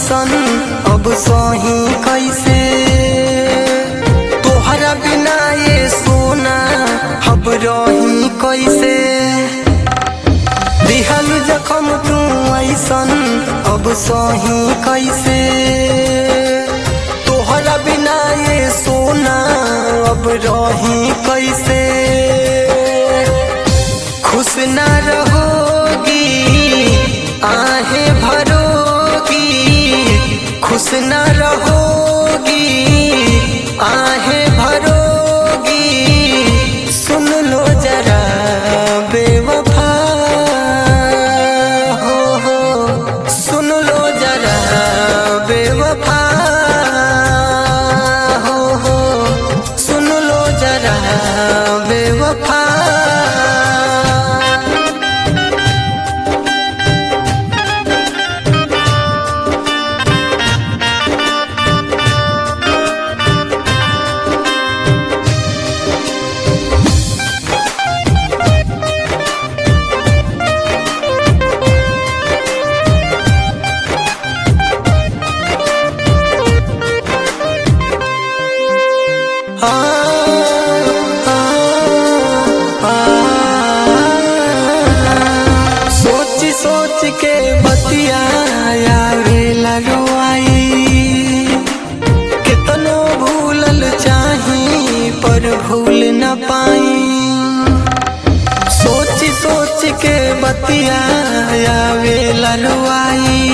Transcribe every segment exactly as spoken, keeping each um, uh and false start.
ऐसन अब सही कैसे तोहरा बिना ये सोना अब रही कैसे दिहल जखम तू ऐसन अब सही कैसे तोहरा बिना ये सोना अब रही कैसे खुश ना रहोगी आहे भरोगी खुश ना रहोगी आहे भरोगी सुन लो जरा बेवफा हो हो सुन लो जरा बेवफा हो हो सुन लो जरा बेवफा आ, आ, आ, सोच सोच के बतिया आवेला रोआई कितनो भूलल चाही पर भूल न पाई सोच सोच के बतिया आवेला रोआई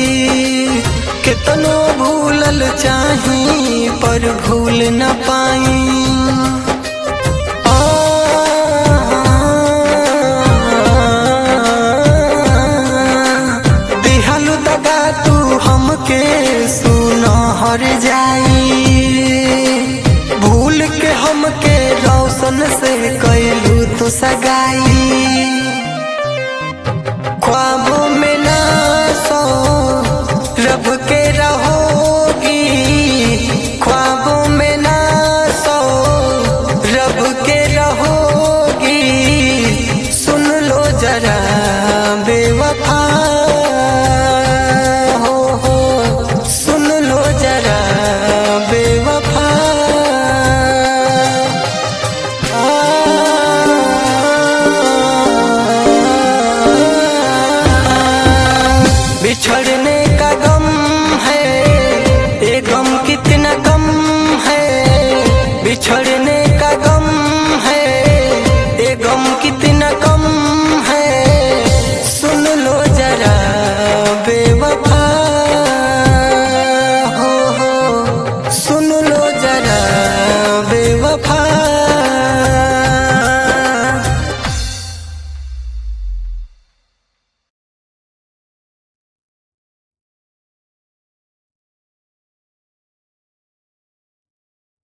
कितनो भूलल चाही पर भूल न पाई दिहल दगा तू हमके सुना हर जाई भूल के हमके रोशन से कैलू तो सगाई